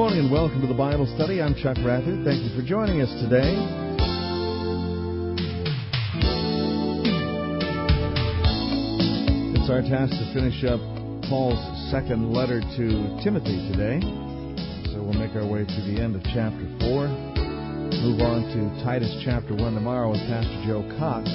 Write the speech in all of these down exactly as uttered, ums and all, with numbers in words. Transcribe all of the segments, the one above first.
morning and welcome to the Bible Study. I'm Chuck Rathod. Thank you for joining us today. It's our task to finish up Paul's second letter to Timothy today. So we'll make our way to the end of chapter four. Move on to Titus chapter one tomorrow with Pastor Joe Cox.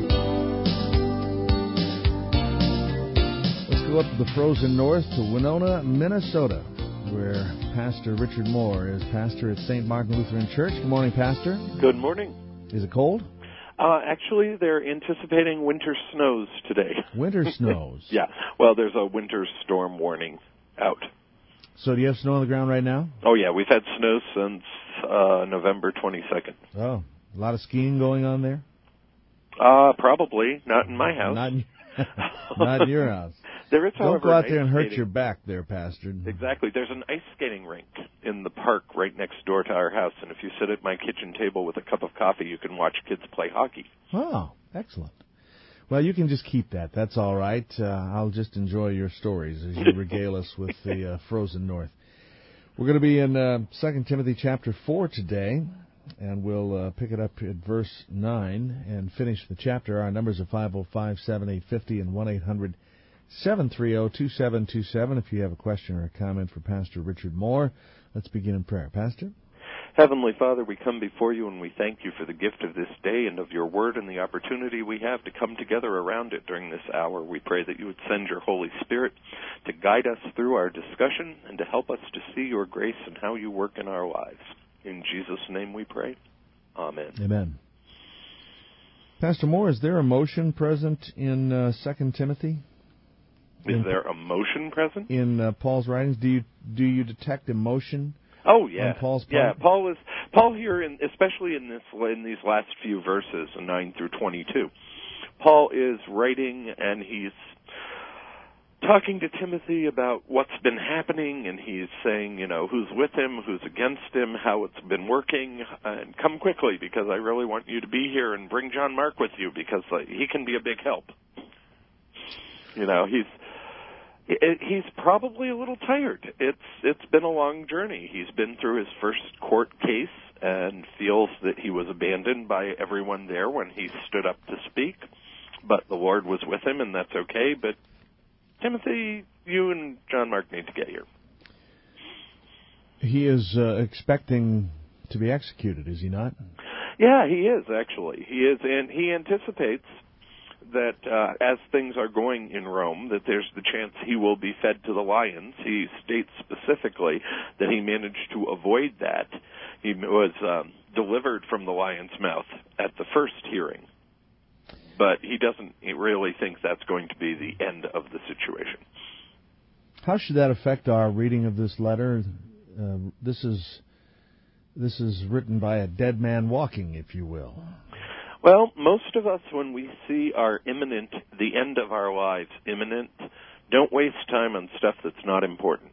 Let's go up to the frozen north to Winona, Minnesota, where Pastor Richard Moore is pastor at Saint Martin Lutheran Church. Good morning, Pastor. Good morning. Is it cold? Uh, actually, they're anticipating winter snows today. Winter snows? Yeah. Well, there's a winter storm warning out. So do you have snow on the ground right now? Oh, yeah. We've had snow since uh, November twenty-second. Oh, a lot of skiing going on there? Uh, probably. Not in my house. Not in, not in your house. There is, Don't however, go out an there and hurt skating. your back there, Pastor. Exactly. There's an ice skating rink in the park right next door to our house, and if you sit at my kitchen table with a cup of coffee, you can watch kids play hockey. Oh, excellent. Well, you can just keep that. That's all right. Uh, I'll just enjoy your stories as you regale us with the uh, frozen north. We're going to be in uh, Second Timothy chapter four today, and we'll uh, pick it up at verse nine and finish the chapter. Our numbers are five oh five, seven eight five oh and one eight hundred seven three zero two seven two seven. If you have a question or a comment for Pastor Richard Moore, let's begin in prayer. Pastor? Heavenly Father, we come before you and we thank you for the gift of this day and of your word and the opportunity we have to come together around it during this hour. We pray that you would send your Holy Spirit to guide us through our discussion and to help us to see your grace and how you work in our lives. In Jesus' name we pray. Amen. Amen. Pastor Moore, is there emotion present in uh, Second Timothy? Is in, there emotion present? In uh, Paul's writings? Do you do you detect emotion? Oh yeah, on Paul's part? yeah. Paul is Paul here, in, especially in this in these last few verses, nine through twenty-two. Paul is writing, and he's talking to Timothy about what's been happening, and he's saying, you know, who's with him, who's against him, how it's been working, and come quickly because I really want you to be here, and bring John Mark with you because uh, he can be a big help. You know, he's. He's probably a little tired. It's it's been a long journey. He's been through his first court case and feels that he was abandoned by everyone there when he stood up to speak. But the Lord was with him, and that's okay. But Timothy, you and John Mark need to get here. He is uh, expecting to be executed, is he not? Yeah, he is, actually. He is, and he anticipates that uh, as things are going in Rome, that there's the chance he will be fed to the lions. He states specifically that he managed to avoid that. He was um, delivered from the lion's mouth at the first hearing. But he doesn't really think that's going to be the end of the situation. How should that affect our reading of this letter? Uh, this is this is written by a dead man walking, if you will. Well, most of us, when we see our imminent, the end of our lives imminent, don't waste time on stuff that's not important.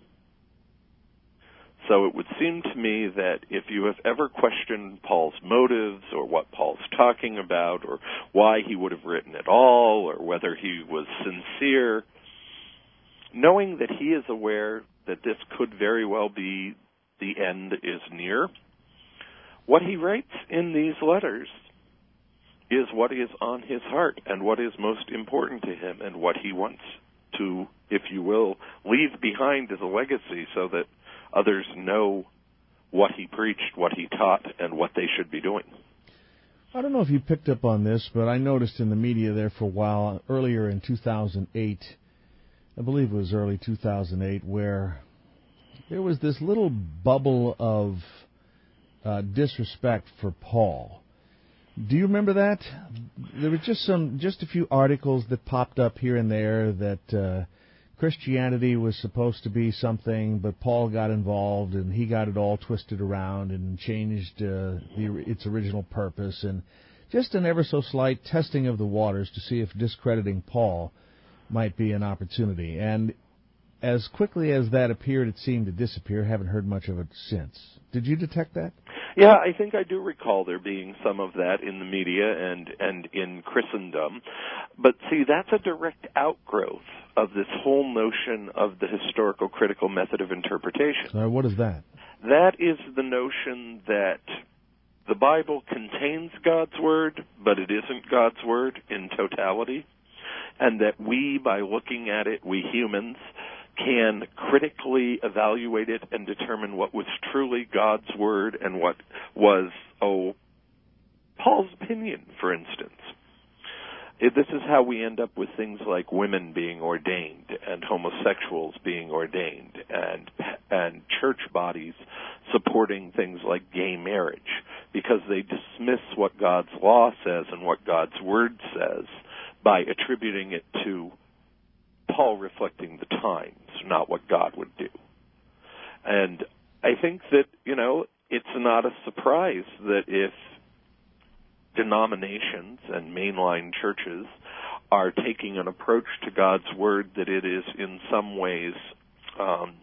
So it would seem to me that if you have ever questioned Paul's motives or what Paul's talking about or why he would have written at all or whether he was sincere, knowing that he is aware that this could very well be the end is near, what he writes in these letters is what is on his heart and what is most important to him and what he wants to, if you will, leave behind as a legacy so that others know what he preached, what he taught, and what they should be doing. I don't know if you picked up on this, but I noticed in the media there for a while, earlier in two thousand eight, I believe it was early two thousand eight, where there was this little bubble of uh, disrespect for Paul. Do you remember that? There were just some, just a few articles that popped up here and there that uh, Christianity was supposed to be something, but Paul got involved and he got it all twisted around and changed uh, the, its original purpose, and just an ever so slight testing of the waters to see if discrediting Paul might be an opportunity. And as quickly as that appeared, it seemed to disappear. Haven't heard much of it since. Did you detect that? Yeah, I think I do recall there being some of that in the media and, and in Christendom. But see, that's a direct outgrowth of this whole notion of the historical critical method of interpretation. Uh, what is that? That is the notion that the Bible contains God's Word, but it isn't God's Word in totality, and that we, by looking at it, we humans, can critically evaluate it and determine what was truly God's Word and what was, oh, Paul's opinion, for instance. It, this is how we end up with things like women being ordained and homosexuals being ordained and and church bodies supporting things like gay marriage, because they dismiss what God's law says and what God's Word says by attributing it to Paul reflecting the times, not what God would do. And I think that, you know, it's not a surprise that if denominations and mainline churches are taking an approach to God's Word that it is in some ways um,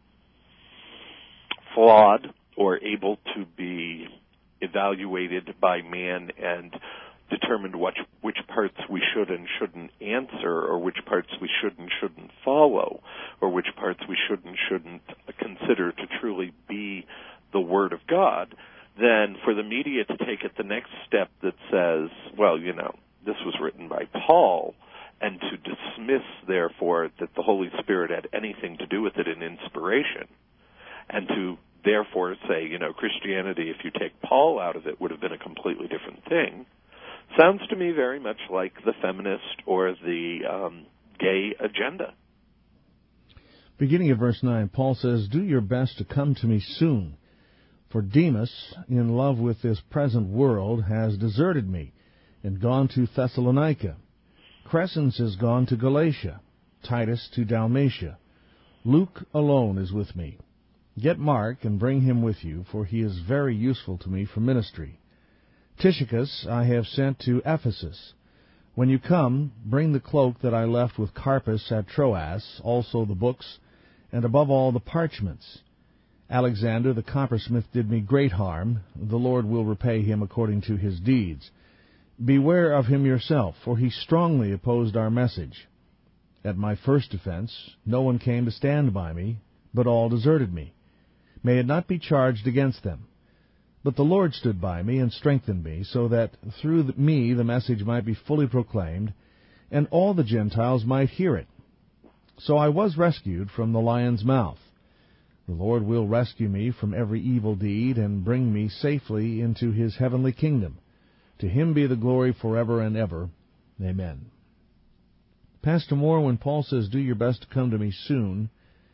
flawed or able to be evaluated by man and determined which, which parts we should and shouldn't answer, or which parts we should and shouldn't follow, or which parts we should and shouldn't consider to truly be the Word of God, then for the media to take it the next step that says, well, you know, this was written by Paul, and to dismiss, therefore, that the Holy Spirit had anything to do with it in inspiration, and to therefore say, you know, Christianity, if you take Paul out of it, would have been a completely different thing, sounds to me very much like the feminist or the um, gay agenda. Beginning of verse nine, Paul says, "Do your best to come to me soon. For Demas, in love with this present world, has deserted me and gone to Thessalonica. Crescens has gone to Galatia, Titus to Dalmatia. Luke alone is with me. Get Mark and bring him with you, for he is very useful to me for ministry. Tychicus I have sent to Ephesus. When you come, bring the cloak that I left with Carpus at Troas, also the books, and above all the parchments. Alexander the coppersmith did me great harm. The Lord will repay him according to his deeds. Beware of him yourself, for he strongly opposed our message. At my first offense, no one came to stand by me, but all deserted me. May it not be charged against them. But the Lord stood by me and strengthened me, so that through me the message might be fully proclaimed, and all the Gentiles might hear it. So I was rescued from the lion's mouth. The Lord will rescue me from every evil deed and bring me safely into his heavenly kingdom. To him be the glory forever and ever. Amen." Pastor Moore, when Paul says, "Do your best to come to me soon,"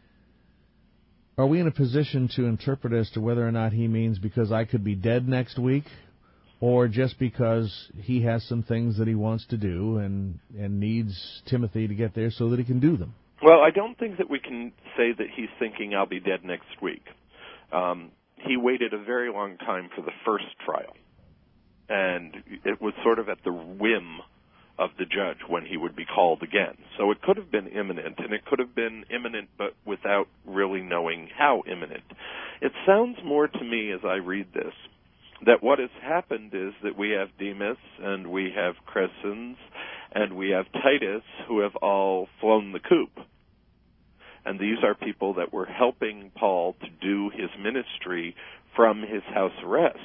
are we in a position to interpret as to whether or not he means because I could be dead next week, or just because he has some things that he wants to do and, and needs Timothy to get there so that he can do them? Well, I don't think that we can say that he's thinking I'll be dead next week. Um, he waited a very long time for the first trial, and it was sort of at the whim of the judge when he would be called again. So it could have been imminent, and it could have been imminent but without really knowing how imminent. It sounds more to me as I read this that what has happened is that we have Demas and we have Crescens and we have Titus who have all flown the coop. And these are people that were helping Paul to do his ministry from his house arrest.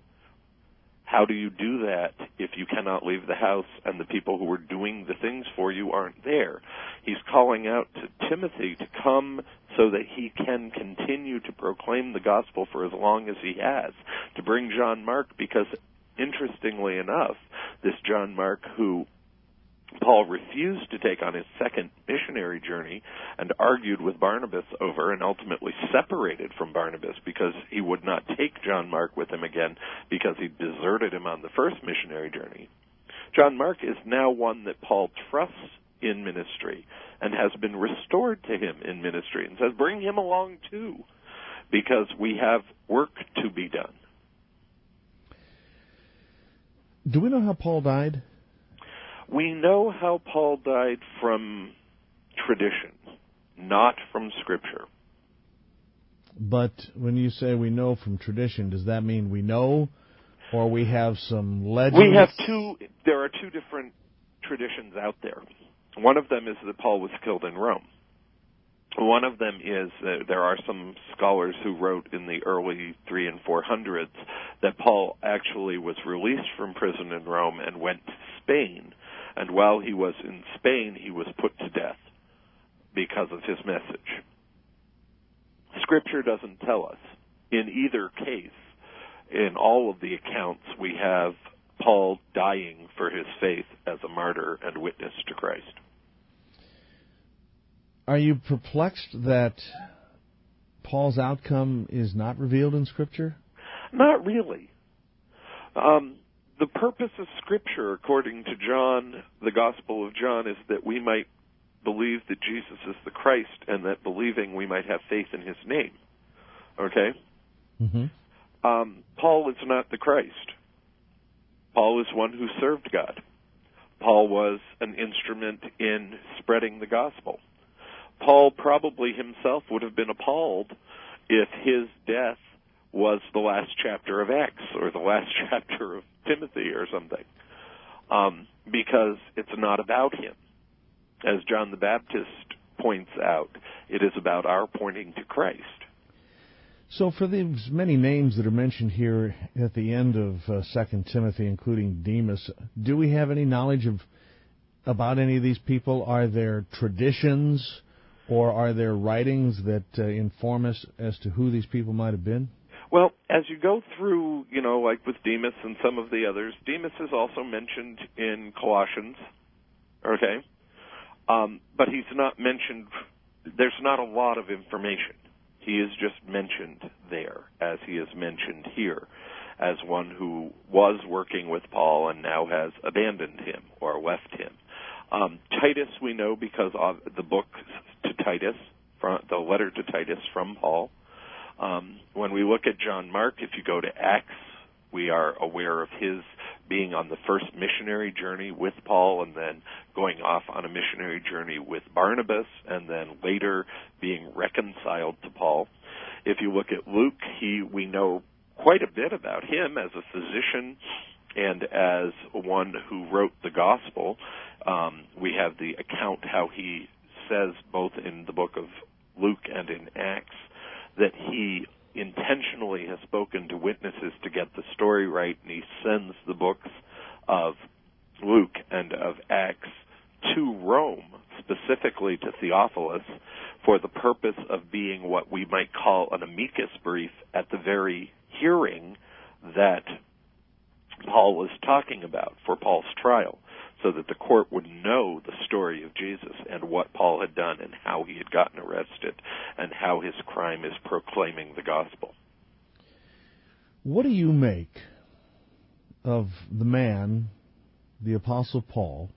How do you do that if you cannot leave the house and the people who are doing the things for you aren't there? He's calling out to Timothy to come so that he can continue to proclaim the gospel for as long as he has, to bring John Mark, because interestingly enough, this John Mark who Paul refused to take on his second missionary journey and argued with Barnabas over and ultimately separated from Barnabas because he would not take John Mark with him again because he deserted him on the first missionary journey. John Mark is now one that Paul trusts in ministry and has been restored to him in ministry and says, bring him along too, because we have work to be done. Do we know how Paul died? We know how Paul died from tradition, not from Scripture. But when you say we know from tradition, does that mean we know, or we have some legends? We have two, there are two different traditions out there. One of them is that Paul was killed in Rome. One of them is that there are some scholars who wrote in the early three and four hundreds that Paul actually was released from prison in Rome and went to Spain, and while he was in Spain, he was put to death because of his message. Scripture doesn't tell us. In either case, in all of the accounts, we have Paul dying for his faith as a martyr and witness to Christ. Are you perplexed that Paul's outcome is not revealed in Scripture? Not really. Um, the purpose of Scripture, according to John, the Gospel of John, is that we might believe that Jesus is the Christ, and that believing we might have faith in his name. Okay? Mm-hmm. Um, Paul is not the Christ. Paul is one who served God. Paul was an instrument in spreading the gospel. Paul probably himself would have been appalled if his death was the last chapter of Acts or the last chapter of Timothy or something, um, because it's not about him. As John the Baptist points out, it is about our pointing to Christ. So for these many names that are mentioned here at the end of uh, Second Timothy, including Demas, do we have any knowledge of about any of these people? Are there traditions or are there writings that uh, inform us as to who these people might have been? Well, as you go through, you know, like with Demas and some of the others, Demas is also mentioned in Colossians, okay? Um, but he's not mentioned, there's not a lot of information. He is just mentioned there, as he is mentioned here, as one who was working with Paul and now has abandoned him or left him. Um, Titus we know because of the book to Titus, from, the letter to Titus from Paul. Um, when we look at John Mark, if you go to Acts, we are aware of his being on the first missionary journey with Paul and then going off on a missionary journey with Barnabas and then later being reconciled to Paul. If you look at Luke, he we know quite a bit about him as a physician and as one who wrote the gospel. Um, we have the account how he says both in the book of Luke and in Acts that he intentionally has spoken to witnesses to get the story right, and he sends the books of Luke and of Acts to Rome, specifically to Theophilus, for the purpose of being what we might call an amicus brief at the very hearing that Paul was talking about for Paul's trial, so that the court would know the story of Jesus and what Paul had done and how he had gotten arrested and how his crime is proclaiming the gospel. What do you make of the man, the Apostle Paul,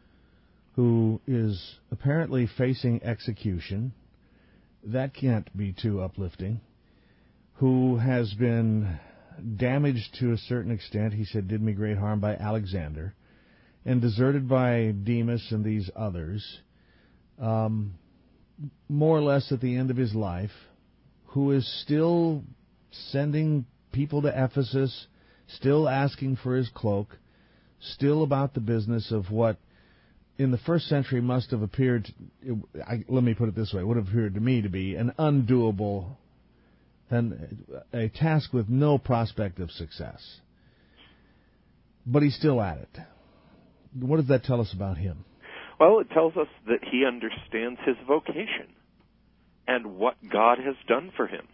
who is apparently facing execution? That can't be too uplifting. Who has been damaged to a certain extent, he said, did me great harm by Alexander, and deserted by Demas and these others, um, more or less at the end of his life, who is still sending people to Ephesus, still asking for his cloak, still about the business of what in the first century must have appeared, I, let me put it this way, would have appeared to me to be an undoable, an, a task with no prospect of success. But he's still at it. What does that tell us about him? Well, it tells us that he understands his vocation and what God has done for him.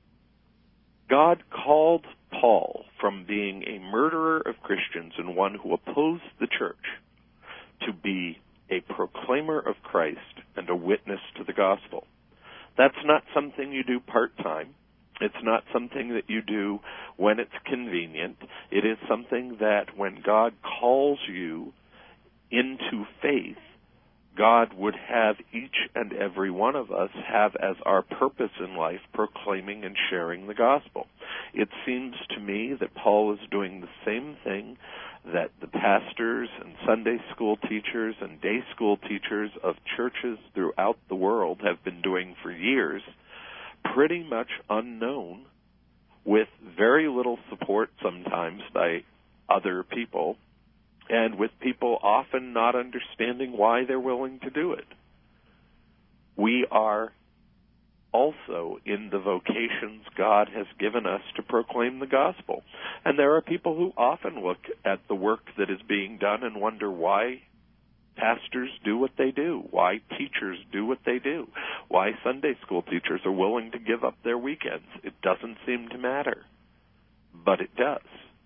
God called Paul from being a murderer of Christians and one who opposed the church to be a proclaimer of Christ and a witness to the gospel. That's not something you do part-time. It's not something that you do when it's convenient. It is something that when God calls you into faith, God would have each and every one of us have as our purpose in life proclaiming and sharing the gospel. It seems to me that Paul is doing the same thing that the pastors and Sunday school teachers and day school teachers of churches throughout the world have been doing for years, pretty much unknown, with very little support sometimes by other people, and with people often not understanding why they're willing to do it. We are also in the vocations God has given us to proclaim the gospel. And there are people who often look at the work that is being done and wonder why pastors do what they do, why teachers do what they do, why Sunday school teachers are willing to give up their weekends. It doesn't seem to matter, but it does.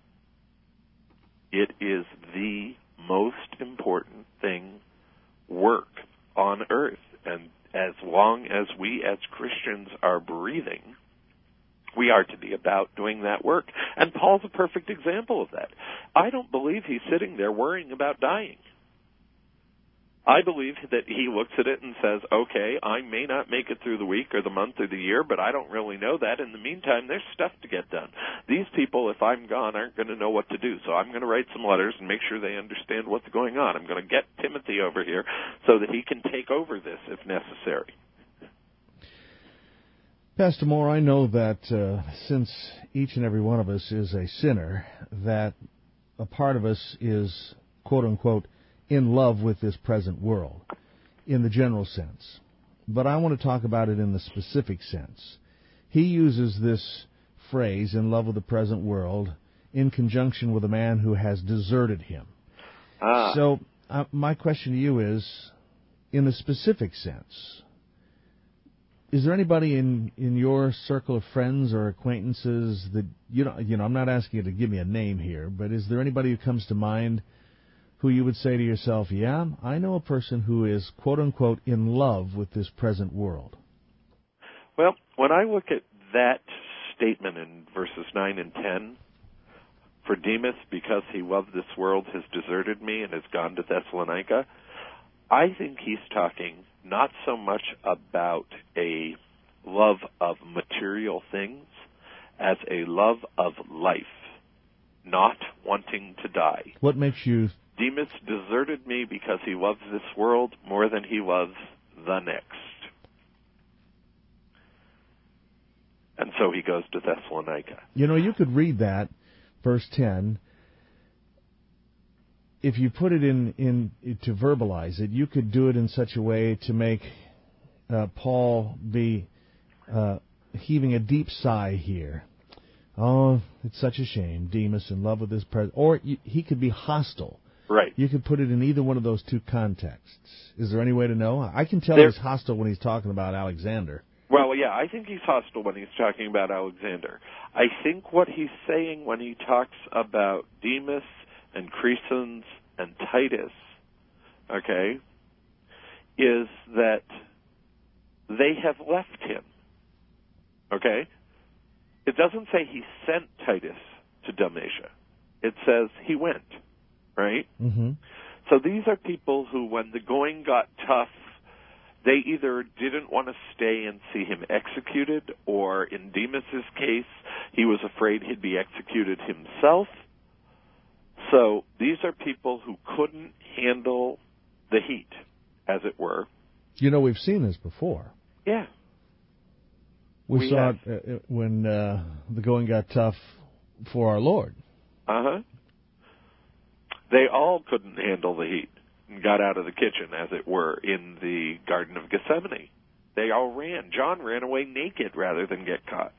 It is the most important thing, work on earth. And as long as we as Christians are breathing, we are to be about doing that work. And Paul's a perfect example of that. I don't believe he's sitting there worrying about dying. I believe that he looks at it and says, okay, I may not make it through the week or the month or the year, but I don't really know that. In the meantime, there's stuff to get done. These people, if I'm gone, aren't going to know what to do. So I'm going to write some letters and make sure they understand what's going on. I'm going to get Timothy over here so that he can take over this if necessary. Pastor Moore, I know that uh, since each and every one of us is a sinner, that a part of us is, quote-unquote, in love with this present world, in the general sense. But I want to talk about it in the specific sense. He uses this phrase, in love with the present world, in conjunction with a man who has deserted him. Ah. So uh, my question to you is, in the specific sense, is there anybody in, in your circle of friends or acquaintances that, you know, you know, I'm not asking you to give me a name here, but is there anybody who comes to mind who you would say to yourself, yeah, I know a person who is, quote-unquote, in love with this present world? Well, when I look at that statement in verses nine and ten, for Demas, because he loved this world, has deserted me and has gone to Thessalonica, I think he's talking not so much about a love of material things as a love of life, not wanting to die. What makes you... Demas deserted me because he loves this world more than he loves the next. And so he goes to Thessalonica. You know, you could read that, verse ten, if you put it in, in to verbalize it, you could do it in such a way to make uh, Paul be uh, heaving a deep sigh here. Oh, it's such a shame, Demas in love with this present. Or he could be hostile. Right. You could put it in either one of those two contexts. Is there any way to know? I can tell there, he's hostile when he's talking about Alexander. Well, yeah, I think he's hostile when he's talking about Alexander. I think what he's saying when he talks about Demas and Crescens and Titus, okay, is that they have left him, okay? It doesn't say he sent Titus to Dalmatia. It says he went. Right? Mm-hmm. So these are people who, when the going got tough, they either didn't want to stay and see him executed, or in Demas's case, he was afraid he'd be executed himself. So these are people who couldn't handle the heat, as it were. You know, we've seen this before. Yeah. We, we saw have. it uh, when uh, the going got tough for our Lord. Uh-huh. They all couldn't handle the heat and got out of the kitchen, as it were, in the Garden of Gethsemane. They all ran. John ran away naked rather than get caught.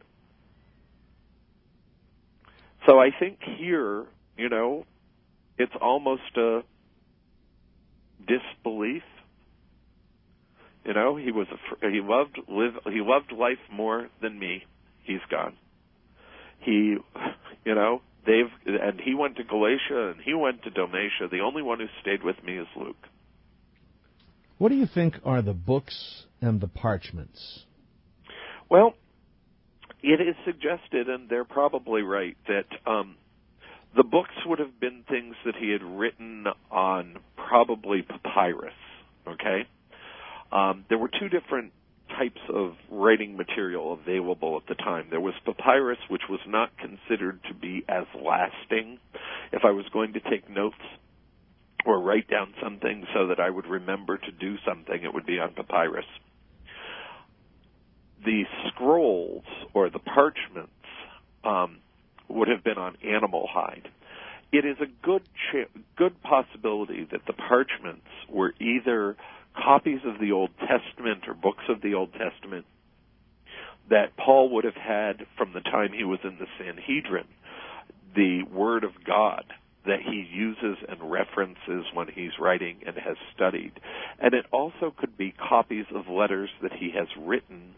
So I think here, you know, it's almost a disbelief. You know, he was a, he loved live he loved life more than me. He's gone. He, you know. They've and he went to Galatia and he went to Dalmatia. The only one who stayed with me is Luke. What do you think are the books and the parchments? Well, it is suggested, and they're probably right, that um, the books would have been things that he had written on probably papyrus. Okay, um, there were two different types of writing material available at the time. There was papyrus, which was not considered to be as lasting. If I was going to take notes or write down something so that I would remember to do something, it would be on papyrus. the scrolls or the parchments um, would have been on animal hide. It is a good ch- good possibility that the parchments were either copies of the Old Testament or books of the Old Testament that Paul would have had from the time he was in the Sanhedrin, the Word of God that he uses and references when he's writing and has studied. And it also could be copies of letters that he has written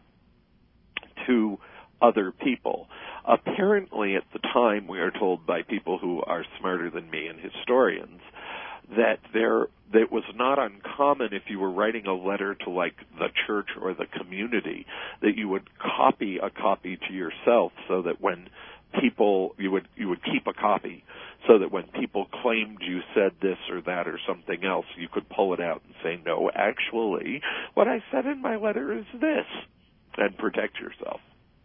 to other people. Apparently, at the time, we are told by people who are smarter than me and historians, that there that it was not uncommon if you were writing a letter to, like, the church or the community, that you would copy a copy to yourself so that when people, you would you would keep a copy so that when people claimed you said this or that or something else, you could pull it out and say, no, actually, what I said in my letter is this, and protect yourself.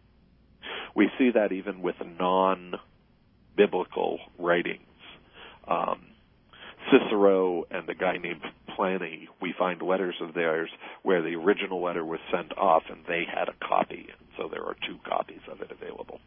We see that even with non-biblical writings. Um, Cicero and a guy named Pliny, we find letters of theirs where the original letter was sent off and they had a copy, and so there are two copies of it available.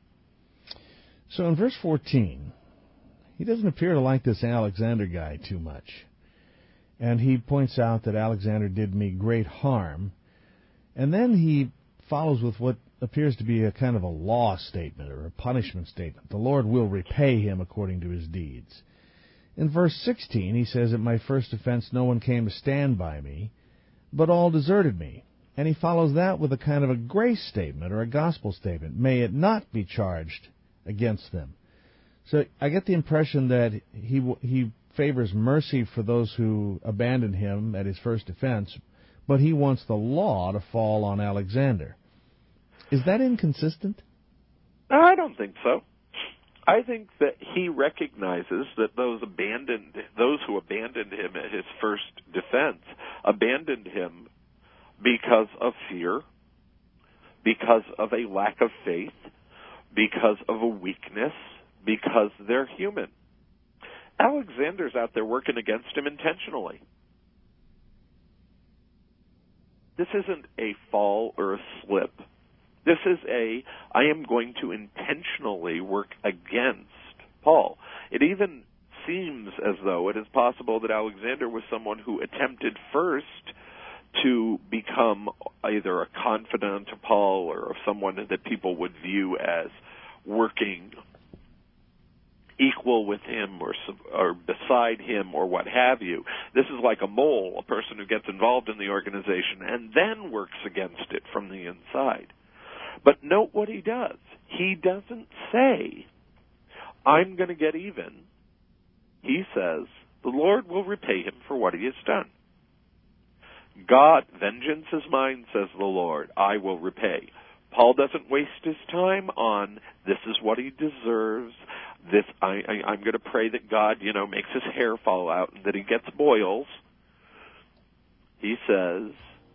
So in verse fourteen, he doesn't appear to like this Alexander guy too much. And he points out that Alexander did me great harm. And then he follows with what appears to be a kind of a law statement or a punishment statement. The Lord will repay him according to his deeds. In verse sixteen, he says, at my first offense no one came to stand by me, but all deserted me. And he follows that with a kind of a grace statement or a gospel statement. May it not be charged against them. So I get the impression that he he favors mercy for those who abandon him at his first offense, but he wants the law to fall on Alexander. Is that inconsistent? I don't think so. I think that he recognizes that those abandoned, those who abandoned him at his first defense, abandoned him because of fear, because of a lack of faith, because of a weakness, because they're human. Alexander's out there working against him intentionally. This isn't a fall or a slip. This is a, I am going to intentionally work against Paul. It even seems as though it is possible that Alexander was someone who attempted first to become either a confidant to Paul or someone that people would view as working equal with him or or beside him or what have you. This is like a mole, a person who gets involved in the organization and then works against it from the inside. But note what he does. He doesn't say, I'm going to get even. He says, the Lord will repay him for what he has done. God, vengeance is mine, says the Lord. I will repay. Paul doesn't waste his time on, this is what he deserves. This I, I, I'm going to pray that God, you know, makes his hair fall out and that he gets boils. He says,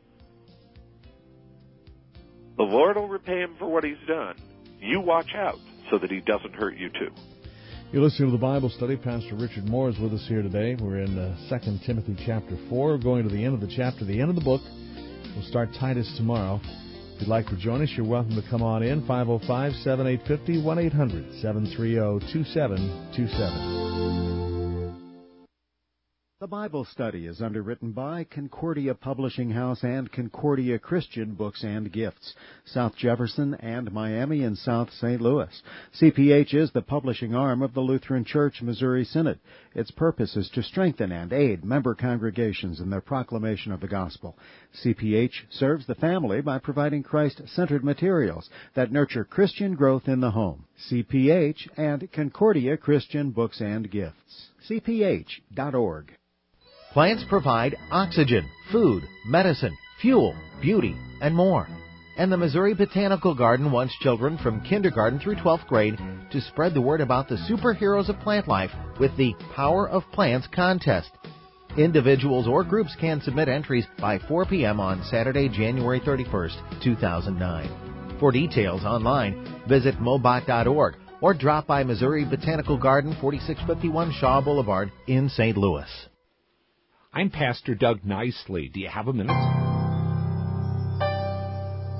the Lord will repay him for what he's done. You watch out so that he doesn't hurt you too. You're listening to the Bible Study. Pastor Richard Moore is with us here today. We're in uh, Second Timothy chapter four. We're going to the end of the chapter, the end of the book. We'll start Titus tomorrow. If you'd like to join us, you're welcome to come on in. five oh five, seven eight five oh, one eight hundred, seven three zero, two seven two seven. The Bible Study is underwritten by Concordia Publishing House and Concordia Christian Books and Gifts, South Jefferson and Miami and South Saint Louis. C P H is the publishing arm of the Lutheran Church Missouri Synod. Its purpose is to strengthen and aid member congregations in their proclamation of the gospel. C P H serves the family by providing Christ-centered materials that nurture Christian growth in the home. C P H and Concordia Christian Books and Gifts. C P H dot org. Plants provide oxygen, food, medicine, fuel, beauty, and more. And the Missouri Botanical Garden wants children from kindergarten through twelfth grade to spread the word about the superheroes of plant life with the Power of Plants contest. Individuals or groups can submit entries by four p.m. on Saturday, January thirty-first, two thousand nine. For details online, visit mobot dot org or drop by Missouri Botanical Garden, forty-six fifty-one Shaw Boulevard in Saint Louis. I'm Pastor Doug Nicely. Do you have a minute?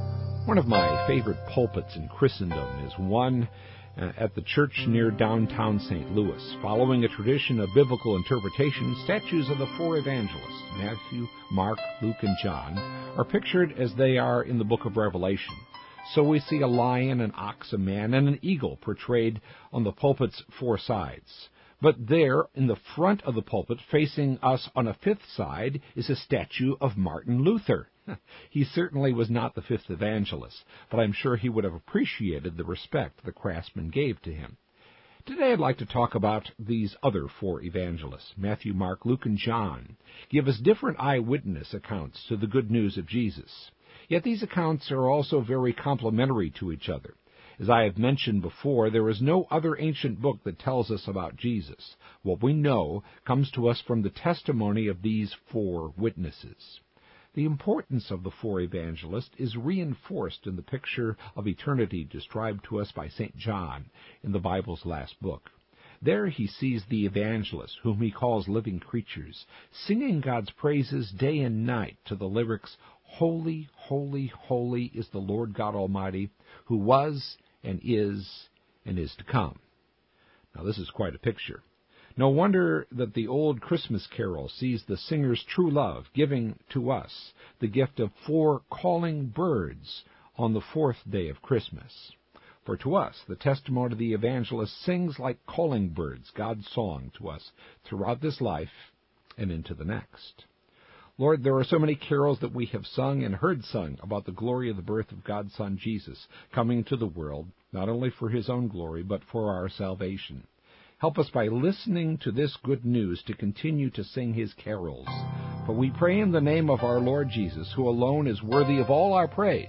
One of my favorite pulpits in Christendom is one uh, at the church near downtown Saint Louis. Following a tradition of biblical interpretation, statues of the four evangelists, Matthew, Mark, Luke, and John, are pictured as they are in the book of Revelation. So we see a lion, an ox, a man, and an eagle portrayed on the pulpit's four sides. But there, in the front of the pulpit, facing us on a fifth side, is a statue of Martin Luther. He certainly was not the fifth evangelist, but I'm sure he would have appreciated the respect the craftsman gave to him. Today I'd like to talk about these other four evangelists, Matthew, Mark, Luke, and John, give us different eyewitness accounts to the good news of Jesus. Yet these accounts are also very complementary to each other. As I have mentioned before, there is no other ancient book that tells us about Jesus. What we know comes to us from the testimony of these four witnesses. The importance of the four evangelists is reinforced in the picture of eternity described to us by Saint John in the Bible's last book. There he sees the evangelists, whom he calls living creatures, singing God's praises day and night to the lyrics, "Holy, holy, holy is the Lord God Almighty, who was and is and is to come." Now this is quite a picture. No wonder that the old Christmas carol sees the singer's true love giving to us the gift of four calling birds on the fourth day of Christmas. For to us, the testimony of the evangelist sings like calling birds God's song to us throughout this life and into the next. Lord, there are so many carols that we have sung and heard sung about the glory of the birth of God's Son Jesus coming to the world, not only for his own glory, but for our salvation. Help us by listening to this good news to continue to sing his carols. For we pray in the name of our Lord Jesus, who alone is worthy of all our praise.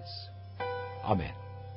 Amen.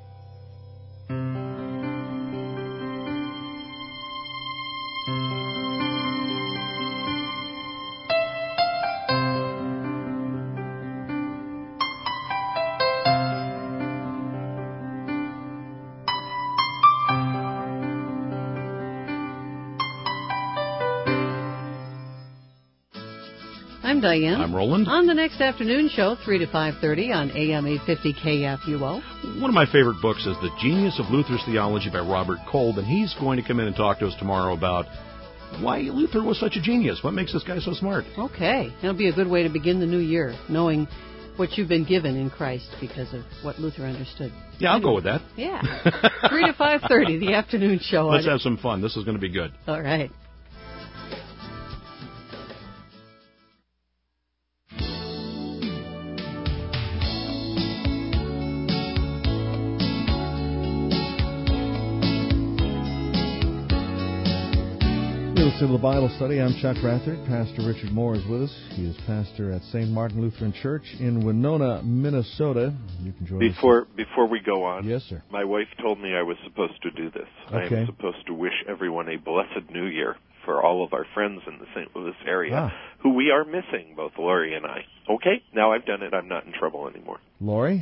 I'm Diane. I'm Roland. On the next afternoon show, three to five thirty on A M eight fifty K F U O. One of my favorite books is The Genius of Luther's Theology by Robert Kolb, and he's going to come in and talk to us tomorrow about why Luther was such a genius. What makes this guy so smart? Okay. That'll be a good way to begin the new year, knowing what you've been given in Christ because of what Luther understood. Yeah, I'll anyway, go with that. Yeah. three to five thirty, the afternoon show. Let's have some fun. This is going to be good. All right. To the Bible study. I'm Chuck Rathert. Pastor Richard Moore is with us. He is pastor at Saint Martin Lutheran Church in Winona, Minnesota. You can join before us. Before we go on, yes, sir. My wife told me I was supposed to do this. Okay. I am supposed to wish everyone a blessed New Year for all of our friends in the Saint Louis area, ah. who we are missing, both Lori and I. Okay, now I've done it. I'm not in trouble anymore. Lori,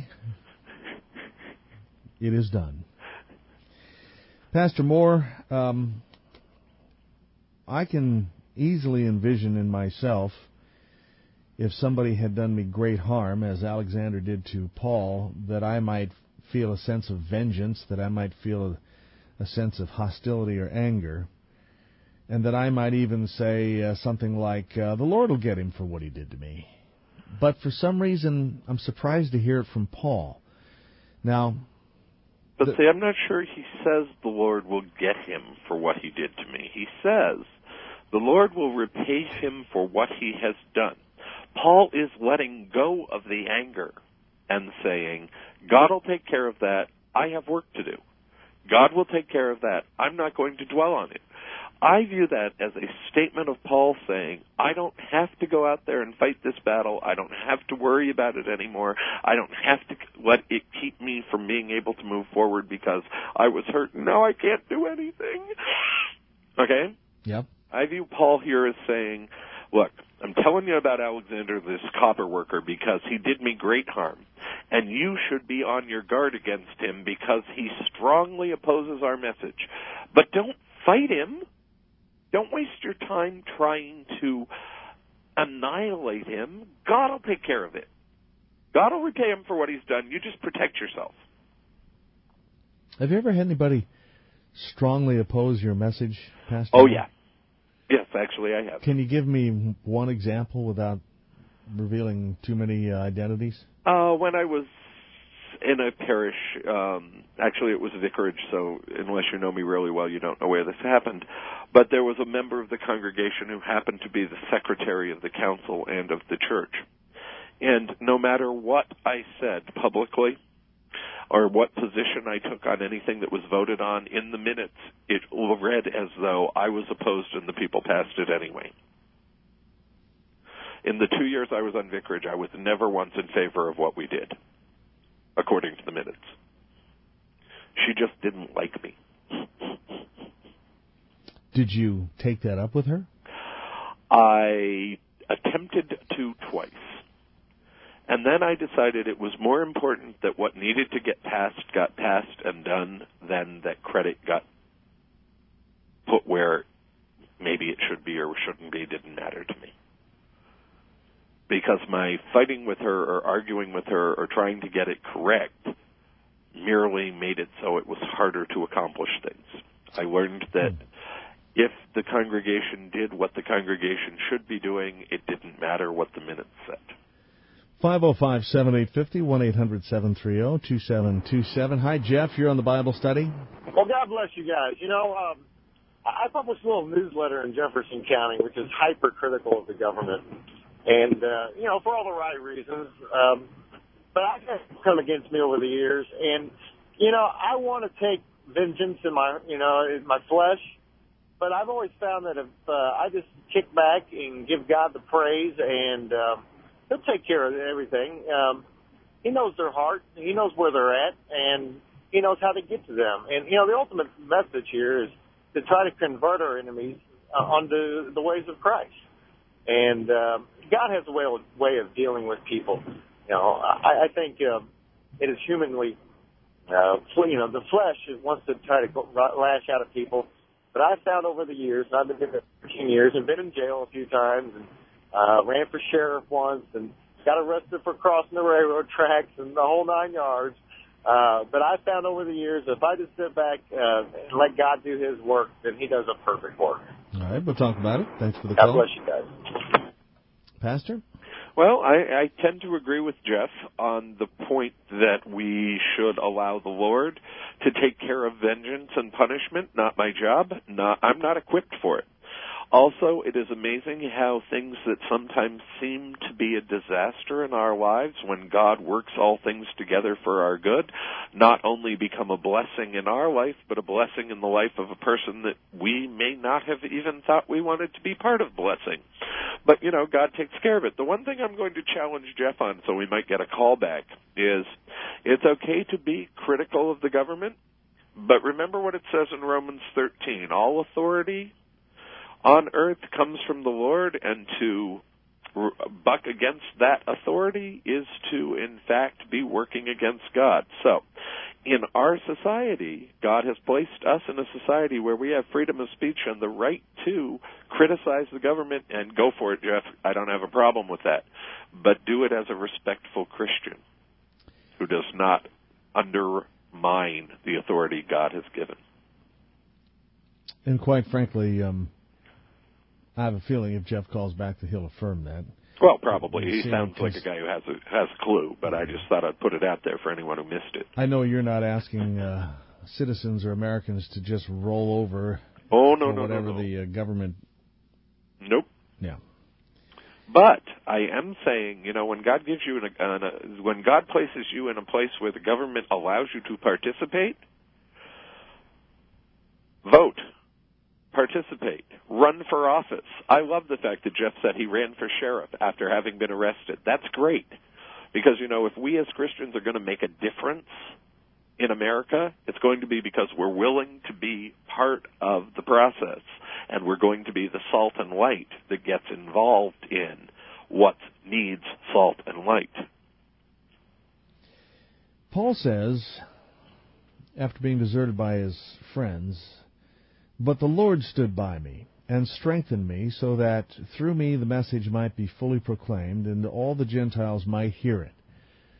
it is done. Pastor Moore, um, I can easily envision in myself if somebody had done me great harm, as Alexander did to Paul, that I might feel a sense of vengeance, that I might feel a, a sense of hostility or anger, and that I might even say uh, something like, uh, the Lord will get him for what he did to me. But for some reason, I'm surprised to hear it from Paul. Now, But the, see, I'm not sure he says the Lord will get him for what he did to me. He says the Lord will repay him for what he has done. Paul is letting go of the anger and saying, God will take care of that. I have work to do. God will take care of that. I'm not going to dwell on it. I view that as a statement of Paul saying, I don't have to go out there and fight this battle. I don't have to worry about it anymore. I don't have to let it keep me from being able to move forward because I was hurt. Now I can't do anything. Okay? Yep. I view Paul here as saying, look, I'm telling you about Alexander, this copper worker, because he did me great harm. And you should be on your guard against him because he strongly opposes our message. But don't fight him. Don't waste your time trying to annihilate him. God will take care of it. God will repay him for what he's done. You just protect yourself. Have you ever had anybody strongly oppose your message, Pastor? Oh, yeah. Yes, actually I have. Can you give me one example without revealing too many uh, identities? Uh, when I was in a parish, um, actually it was a vicarage, so unless you know me really well, you don't know where this happened. But there was a member of the congregation who happened to be the secretary of the council and of the church. And no matter what I said publicly, or what position I took on anything that was voted on, in the minutes, it read as though I was opposed and the people passed it anyway. In the two years I was on vicarage, I was never once in favor of what we did, according to the minutes. She just didn't like me. Did you take that up with her? I attempted to twice. And then I decided it was more important that what needed to get passed got passed and done than that credit got put where maybe it should be or shouldn't be. Didn't matter to me. Because my fighting with her or arguing with her or trying to get it correct merely made it so it was harder to accomplish things. I learned that if the congregation did what the congregation should be doing, it didn't matter what the minutes said. five oh five, seven eight five oh, one eight hundred, seven three oh, two seven two seven. Hi, Jeff. You're on the Bible Study. Well, God bless you guys. You know, um, I publish a little newsletter in Jefferson County, which is hypercritical of the government. And, uh, you know, for all the right reasons. Um, but I've had people come against me over the years. And, you know, I want to take vengeance in my, you know, in my flesh. But I've always found that if uh, I just kick back and give God the praise and uh, He'll take care of everything. Um, he knows their heart. He knows where they're at, and He knows how to get to them. And, you know, the ultimate message here is to try to convert our enemies uh, onto the ways of Christ. And uh, God has a way of, way of dealing with people. You know, I, I think uh, it is humanly, uh, you know, the flesh wants to try to go, lash out at people. But I've found over the years, and I've been doing it for fifteen years and been in jail a few times, and Uh, ran for sheriff once and got arrested for crossing the railroad tracks and the whole nine yards. Uh, but I found over the years, if I just sit back uh, and let God do His work, then He does a perfect work. All right, we'll talk about it. Thanks for the God call. God bless you guys. Pastor? Well, I, I tend to agree with Jeff on the point that we should allow the Lord to take care of vengeance and punishment. Not my job. Not, I'm not equipped for it. Also, it is amazing how things that sometimes seem to be a disaster in our lives, when God works all things together for our good, not only become a blessing in our life, but a blessing in the life of a person that we may not have even thought we wanted to be part of blessing. But, you know, God takes care of it. The one thing I'm going to challenge Jeff on, so we might get a call back, is it's okay to be critical of the government, but remember what it says in Romans thirteen. All authority on earth comes from the Lord, and to buck against that authority is to, in fact, be working against God. So, in our society, God has placed us in a society where we have freedom of speech and the right to criticize the government, and go for it, Jeff. I don't have a problem with that. But do it as a respectful Christian who does not undermine the authority God has given. And quite frankly, um, I have a feeling if Jeff calls back that he'll affirm that. Well, probably. He sounds like a guy who has a has a clue, but I just thought I'd put it out there for anyone who missed it. I know you're not asking uh, citizens or Americans to just roll over oh, no, for no, whatever no, no. the uh, government... Nope. Yeah. But I am saying, you know, when God gives you, an, an, a, when God places you in a place where the government allows you to participate, vote. Participate. Run for office. I love the fact that Jeff said he ran for sheriff after having been arrested. That's great. Because, you know, if we as Christians are going to make a difference in America, it's going to be because we're willing to be part of the process, and we're going to be the salt and light that gets involved in what needs salt and light. Paul says, after being deserted by his friends, "But the Lord stood by me and strengthened me, so that through me the message might be fully proclaimed, and all the Gentiles might hear it.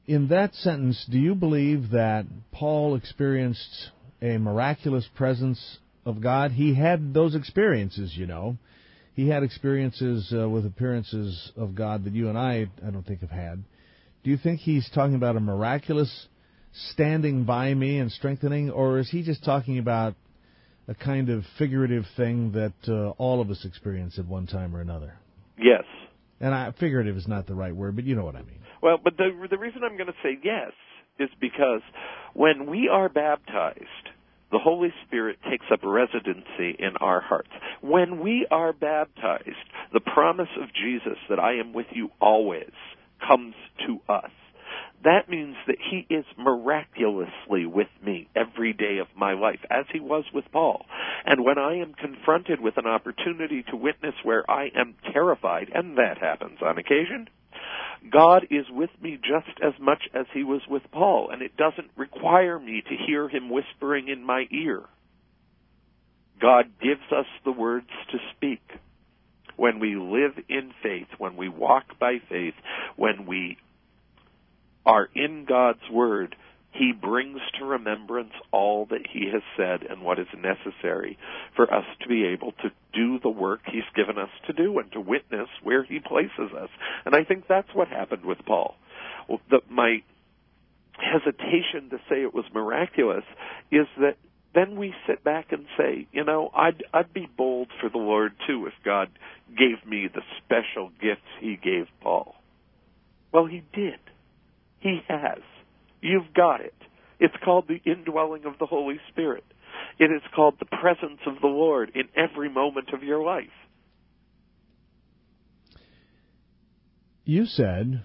in that sentence, do you believe that Paul experienced a miraculous presence of God? He had those experiences, you know. He had experiences uh, with appearances of God that you and I, I don't think, have had. Do you think he's talking about a miraculous standing by me and strengthening, or is he just talking about a kind of figurative thing that uh, all of us experience at one time or another? Yes. And I, figurative is not the right word, but you know what I mean. Well, but the the reason I'm going to say yes is because when we are baptized, the Holy Spirit takes up residency in our hearts. When we are baptized, the promise of Jesus that I am with you always comes to us. That means that he is miraculously with me every day of my life, as he was with Paul. And when I am confronted with an opportunity to witness where I am terrified, and that happens on occasion, God is with me just as much as he was with Paul, and it doesn't require me to hear him whispering in my ear. God gives us the words to speak. When we live in faith, when we walk by faith, when we are in God's Word, he brings to remembrance all that he has said and what is necessary for us to be able to do the work he's given us to do and to witness where he places us. And I think that's what happened with Paul. Well, the, my hesitation to say it was miraculous is that then we sit back and say, you know, I'd, I'd be bold for the Lord, too, if God gave me the special gifts he gave Paul. Well, he did. He has. You've got it. It's called the indwelling of the Holy Spirit. It is called the presence of the Lord in every moment of your life. You said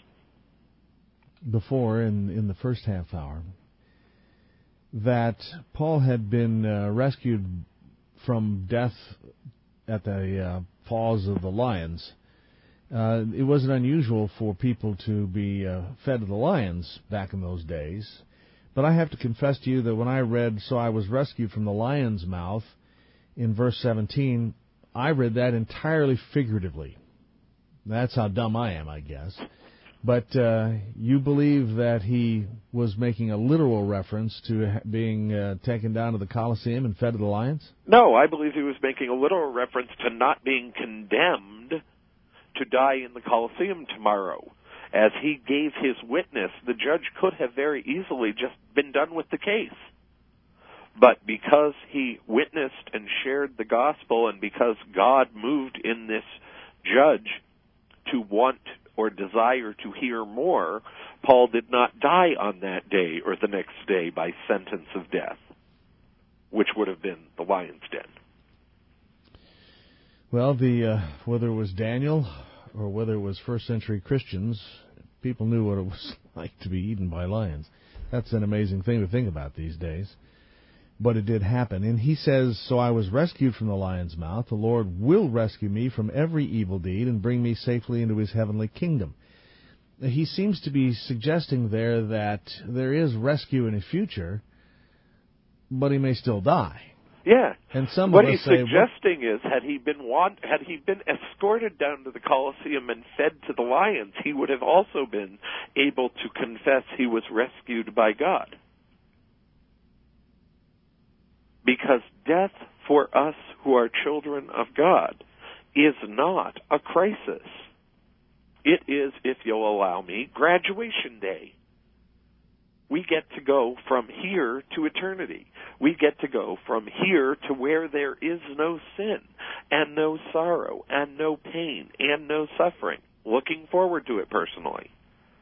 before in, in the first half hour that Paul had been uh, rescued from death at the uh, paws of the lions. Uh, it wasn't unusual for people to be uh, fed to the lions back in those days. But I have to confess to you that when I read, so I was rescued from the lion's mouth, in verse seventeen, I read that entirely figuratively. That's how dumb I am, I guess. But uh, you believe that he was making a literal reference to being uh, taken down to the Colosseum and fed to the lions? No, I believe he was making a literal reference to not being condemned to die in the Colosseum tomorrow. As he gave his witness, the judge could have very easily just been done with the case. But because he witnessed and shared the gospel, and because God moved in this judge to want or desire to hear more, Paul did not die on that day or the next day by sentence of death, which would have been the lion's den. Well, the uh, whether it was Daniel or whether it was first century Christians, people knew what it was like to be eaten by lions. That's an amazing thing to think about these days. But it did happen. And he says, so I was rescued from the lion's mouth. The Lord will rescue me from every evil deed and bring me safely into his heavenly kingdom. He seems to be suggesting there that there is rescue in the future, but he may still die. Yeah. And some what of us he's say, suggesting is, had he been want, had he been escorted down to the Colosseum and fed to the lions, he would have also been able to confess he was rescued by God. Because death for us who are children of God is not a crisis. It is, if you'll allow me, graduation day. We get to go from here to eternity. We get to go from here to where there is no sin and no sorrow and no pain and no suffering. Looking forward to it personally.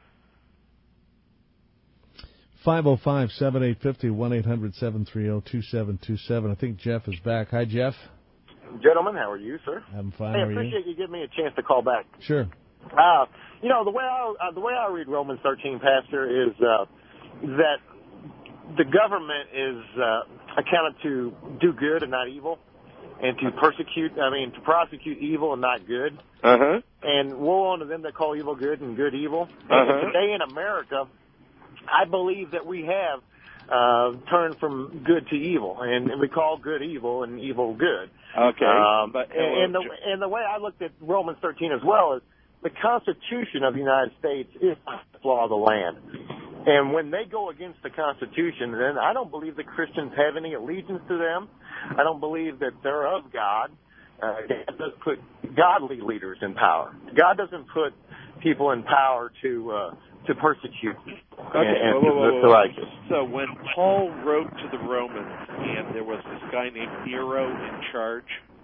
five oh five, seven eight five oh, one eight hundred, seven three oh, two seven two seven. I think Jeff is back. Hi, Jeff. Gentlemen, how are you, sir? I'm fine. Hey, I how are appreciate you? you giving me a chance to call back. Sure. Uh, you know, the way I uh, the way I read Romans thirteen, Pastor, is uh, that the government is uh, accounted to do good and not evil, and to persecute, I mean, to prosecute evil and not good. Uh-huh. And woe unto them that call evil good and good evil. Uh-huh. And today in America, I believe that we have uh, turned from good to evil, and we call good evil and evil good. Okay. Um, but, and, and, the, and the way I looked at Romans thirteen as well is, the Constitution of the United States is the law of the land. And when they go against the Constitution, then I don't believe the Christians have any allegiance to them. I don't believe that they're of God. Uh, God does put godly leaders in power. God doesn't put people in power to uh, to persecute okay, and, whoa, whoa, whoa, and the righteous. So when Paul wrote to the Romans, and there was this guy named Nero in charge,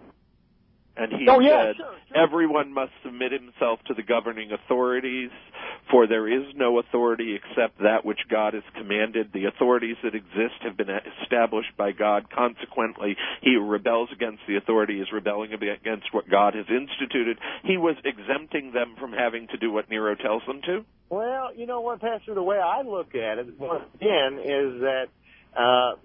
and he oh, yeah, said, sure, sure. everyone must submit himself to the governing authorities, for there is no authority except that which God has commanded. The authorities that exist have been established by God. Consequently, he who rebels against the authority is rebelling against what God has instituted. He was exempting them from having to do what Nero tells them to? Well, you know what, Pastor, the way I look at it, once again, is that uh,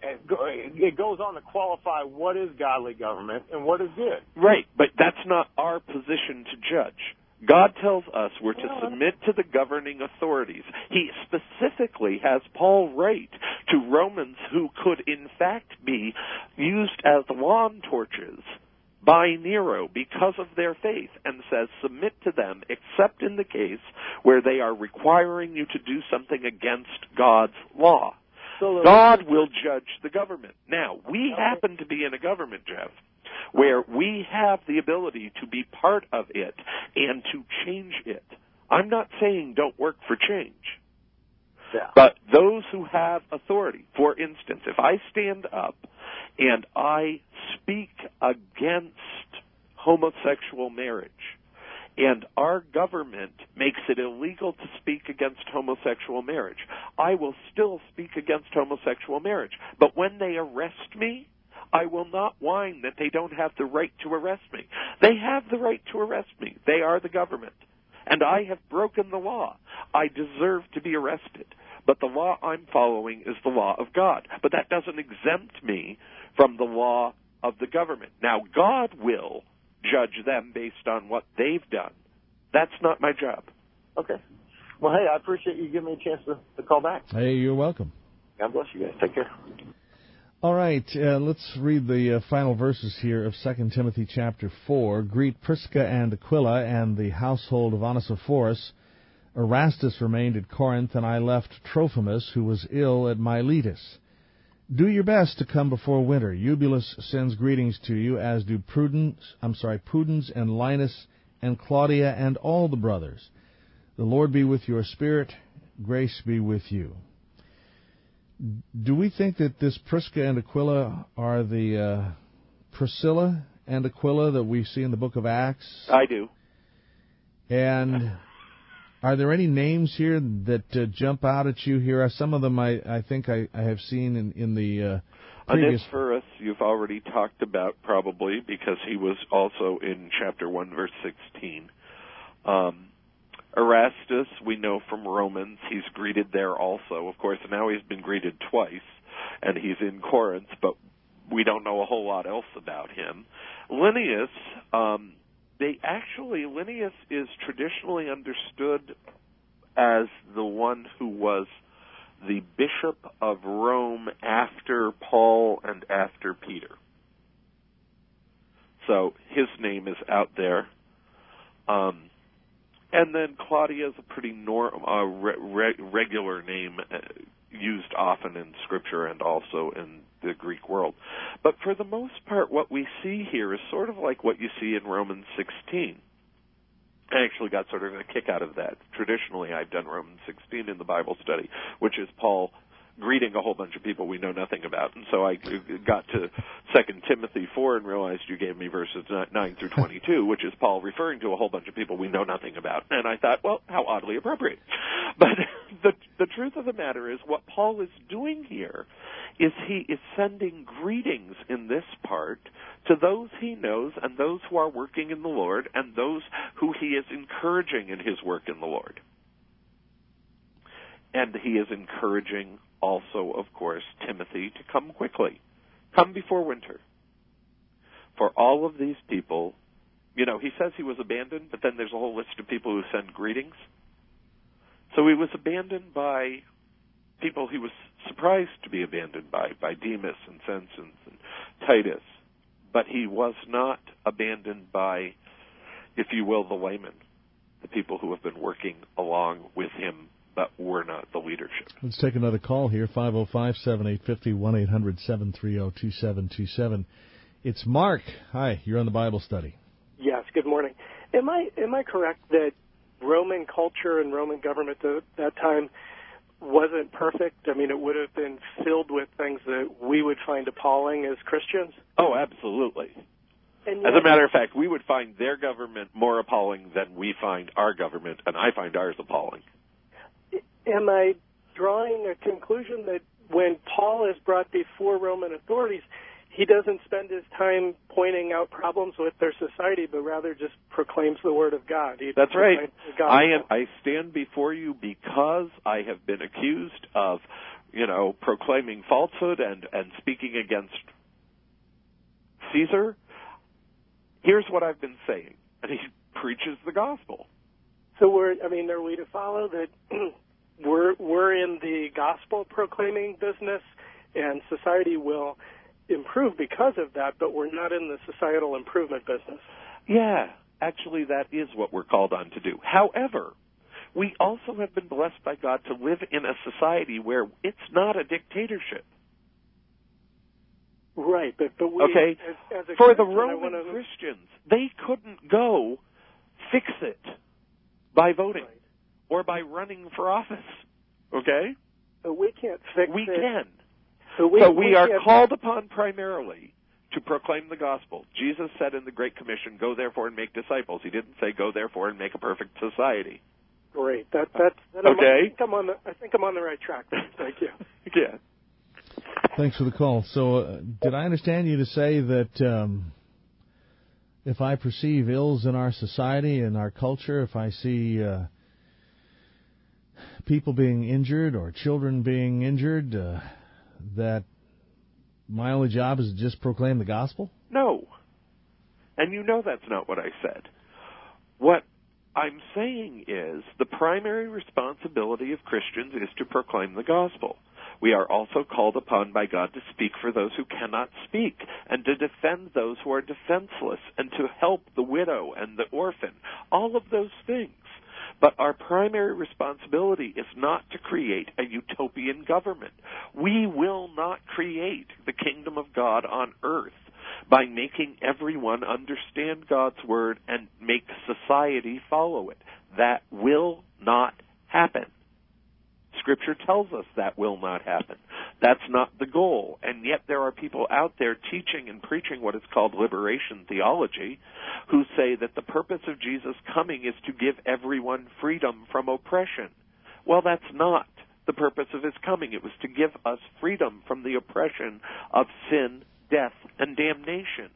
it goes on to qualify what is godly government and what is good. Right, but that's not our position to judge. God tells us we're to submit to the governing authorities. He specifically has Paul write to Romans who could in fact be used as lawn torches by Nero because of their faith, and says submit to them except in the case where they are requiring you to do something against God's law. So God will judge the government. Now, we happen to be in a government, Jeff, where we have the ability to be part of it and to change it. I'm not saying don't work for change. Yeah. But those who have authority, for instance, if I stand up and I speak against homosexual marriage, and our government makes it illegal to speak against homosexual marriage, I will still speak against homosexual marriage. But when they arrest me, I will not whine that they don't have the right to arrest me. They have the right to arrest me. They are the government. And I have broken the law. I deserve to be arrested. But the law I'm following is the law of God. But that doesn't exempt me from the law of the government. Now, God will judge them based on what they've done. That's not my job. Okay. Well, hey, I appreciate you giving me a chance to, to call back. Hey, you're welcome. God bless you guys. Take care. All right, uh, let's read the uh, final verses here of Second Timothy chapter four. Greet Prisca and Aquila and the household of Onesiphorus. Erastus remained at Corinth, and I left Trophimus, who was ill at Miletus. Do your best to come before winter. Eubulus sends greetings to you, as do Prudence, I'm sorry, Pudens and Linus and Claudia and all the brothers. The Lord be with your spirit. Grace be with you. Do we think that this Prisca and Aquila are the uh, Priscilla and Aquila that we see in the book of Acts? I do. And are there any names here that uh, jump out at you here? Some of them I, I think I, I have seen in, in the uh, previous... Onesiphorus you've already talked about probably because he was also in chapter one, verse sixteen. Um, Erastus, we know from Romans, he's greeted there also. Of course, now he's been greeted twice, and he's in Corinth, but we don't know a whole lot else about him. Linnaeus... Um, They actually, Linnaeus is traditionally understood as the one who was the bishop of Rome after Paul and after Peter. So his name is out there. Um, and then Claudia is a pretty norm, uh, re- re- regular name uh, used often in Scripture and also in the Greek world. But for the most part, what we see here is sort of like what you see in Romans sixteen. I actually got sort of a kick out of that. Traditionally, I've done Romans sixteen in the Bible study, which is Paul greeting a whole bunch of people we know nothing about. And so I got to Second Timothy four and realized you gave me verses nine through twenty-two, which is Paul referring to a whole bunch of people we know nothing about. And I thought, well, how oddly appropriate. But the the truth of the matter is what Paul is doing here is he is sending greetings in this part to those he knows and those who are working in the Lord and those who he is encouraging in his work in the Lord. And he is encouraging also, of course, Timothy to come quickly. Come before winter. For all of these people, you know, he says he was abandoned, but then there's a whole list of people who send greetings. So he was abandoned by people he was surprised to be abandoned by, by Demas and Censens and Titus. But he was not abandoned by, if you will, the layman. the people who have been working along with him, but we're not the leadership. Let's take another call here, five oh five, seven eight five oh, one eight hundred, seven three oh, two seven two seven. It's Mark. Hi, you're on the Bible Study. Yes, good morning. Am I am I correct that Roman culture and Roman government at that time wasn't perfect? I mean, it would have been filled with things that we would find appalling as Christians? Oh, absolutely. And as a matter of fact, we would find their government more appalling than we find our government, and I find ours appalling. Am I drawing a conclusion that when Paul is brought before Roman authorities, he doesn't spend his time pointing out problems with their society, but rather just proclaims the word of God? He That's right. I am. I stand before you because I have been accused of, you know, proclaiming falsehood and, and speaking against Caesar. Here's what I've been saying, and he preaches the gospel. So we're. I mean, are we to follow that? we're we're in the gospel proclaiming business, and society will improve because of that, but we're not in the societal improvement business. Yeah, actually that is what we're called on to do. However, we also have been blessed by God to live in a society where it's not a dictatorship. Right, but, but we... Okay, as, as a for the Christian, Roman wanna... Christians, they couldn't go fix it by voting right. or by running for office, okay? But we can't fix we it. We can. So we, so we, we are can't... called upon primarily to proclaim the gospel. Jesus said in the Great Commission, go therefore and make disciples. He didn't say go therefore and make a perfect society. Great. That, that's, that okay. I'm, I, think I'm on the, I think I'm on the right track. Thank you. Yeah. Thanks for the call. So uh, did I understand you to say that um, if I perceive ills in our society and our culture, if I see uh, people being injured or children being injured, uh, that my only job is to just proclaim the gospel? No. And you know that's not what I said. What I'm saying is the primary responsibility of Christians is to proclaim the gospel. We are also called upon by God to speak for those who cannot speak and to defend those who are defenseless and to help the widow and the orphan, all of those things. But our primary responsibility is not to create a utopian government. We will not create the kingdom of God on earth by making everyone understand God's word and make society follow it. That will not happen. Scripture tells us that will not happen. That's not the goal. And yet there are people out there teaching and preaching what is called liberation theology who say that the purpose of Jesus' coming is to give everyone freedom from oppression. Well, that's not the purpose of his coming. It was to give us freedom from the oppression of sin, death, and damnation.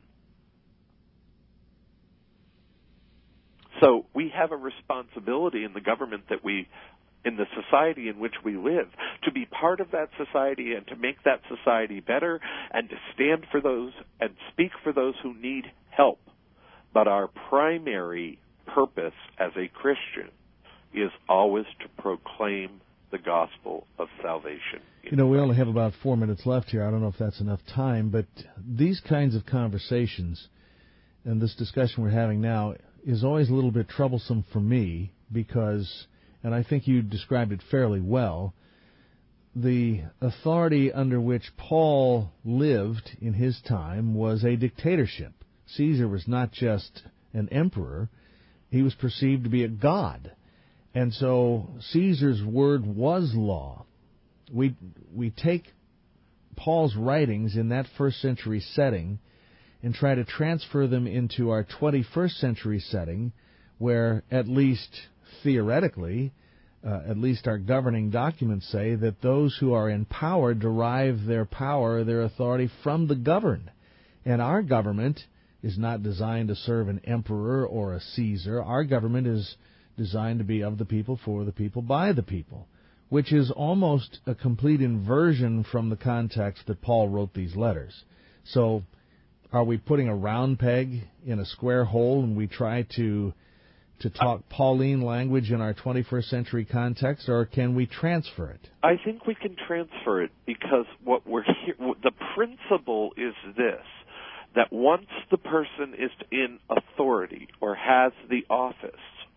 So we have a responsibility in the government that we in the society in which we live, to be part of that society and to make that society better and to stand for those and speak for those who need help. But our primary purpose as a Christian is always to proclaim the gospel of salvation. You know, we only have about four minutes left here. I don't know if that's enough time, but these kinds of conversations and this discussion we're having now is always a little bit troublesome for me because, and I think you described it fairly well, the authority under which Paul lived in his time was a dictatorship. Caesar was not just an emperor, he was perceived to be a god. And so Caesar's word was law. We we take Paul's writings in that first century setting and try to transfer them into our twenty-first century setting where, at least theoretically, uh, at least our governing documents say that those who are in power derive their power, their authority from the governed. And our government is not designed to serve an emperor or a Caesar. Our government is designed to be of the people, for the people, by the people, which is almost a complete inversion from the context that Paul wrote these letters. So are we putting a round peg in a square hole and we try to to talk Pauline language in our twenty-first century context, or can we transfer it? I think we can transfer it because what we're here, the principle is this, that once the person is in authority or has the office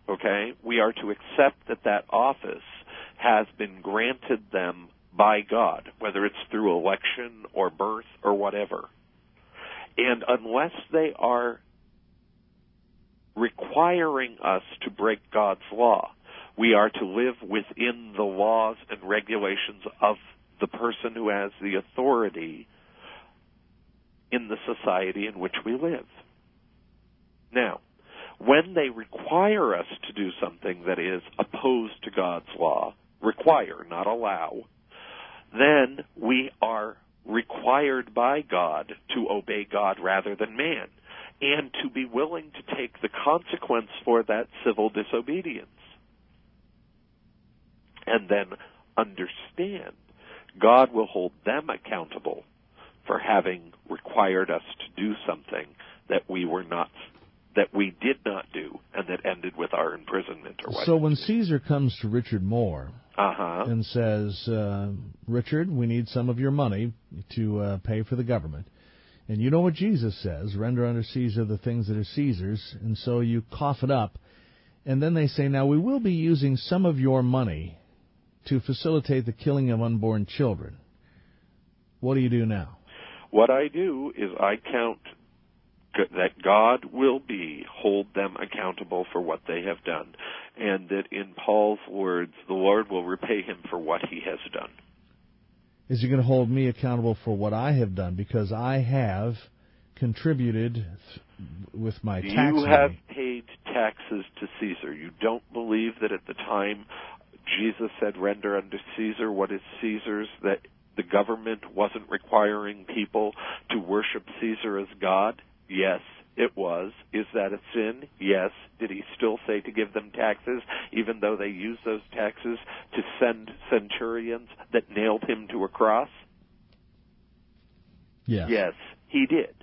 Okay? We are to accept that that office has been granted them by God, whether it's through election or birth or whatever. And unless they are requiring us to break God's law, we are to live within the laws and regulations of the person who has the authority in the society in which we live. Now, when they require us to do something that is opposed to God's law, require, not allow, then we are required by God to obey God rather than man, and to be willing to take the consequence for that civil disobedience. And then understand God will hold them accountable for having required us to do something that we were not, that we did not do, and that ended with our imprisonment or what. So when Caesar comes to Richard Moore uh-huh. and says, uh, Richard, we need some of your money to uh, pay for the government. And you know what Jesus says, render unto Caesar the things that are Caesar's, and so you cough it up. And then they say, now we will be using some of your money to facilitate the killing of unborn children. What do you do now? What I do is I count that God will be, hold them accountable for what they have done, and that in Paul's words, the Lord will repay him for what he has done. Is he going to hold me accountable for what I have done? Because I have contributed th- with my tax money. You have paid taxes to Caesar. You don't believe that at the time Jesus said, render unto Caesar what is Caesar's, that the government wasn't requiring people to worship Caesar as God? Yes, it was. Is that a sin? Yes. Did he still say to give them taxes, even though they used those taxes to send centurions that nailed him to a cross? Yes. Yes, he did.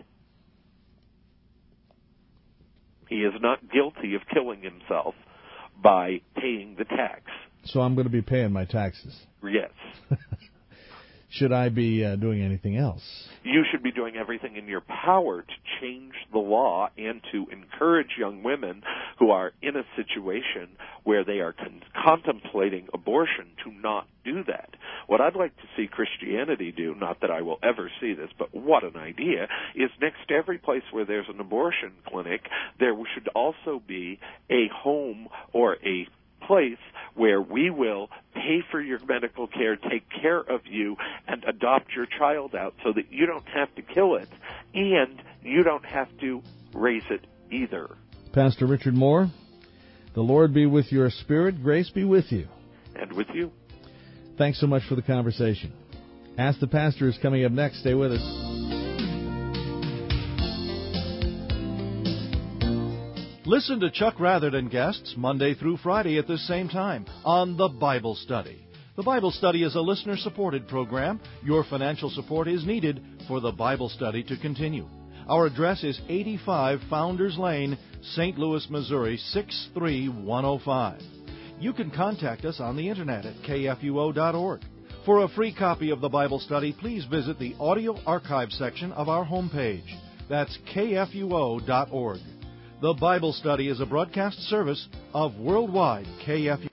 He is not guilty of killing himself by paying the tax. So I'm going to be paying my taxes. Yes. Should I be uh, doing anything else? You should be doing everything in your power to change the law and to encourage young women who are in a situation where they are con- contemplating abortion to not do that. What I'd like to see Christianity do, not that I will ever see this, but what an idea, is next to every place where there's an abortion clinic, there should also be a home or a place where we will pay for your medical care, take care of you, and adopt your child out so that you don't have to kill it, and you don't have to raise it either. Pastor Richard Moore, the Lord be with your spirit, grace be with you. And with you. Thanks so much for the conversation. Ask the Pastor is coming up next. Stay with us. Listen to Chuck Rather and Guests Monday through Friday at this same time on The Bible Study. The Bible Study is a listener-supported program. Your financial support is needed for The Bible Study to continue. Our address is eighty-five Founders Lane, Saint Louis, Missouri, six three one oh five. You can contact us on the Internet at K F U O dot org. For a free copy of The Bible Study, please visit the audio archive section of our homepage. That's K F U O dot org. The Bible Study is a broadcast service of Worldwide K F U O.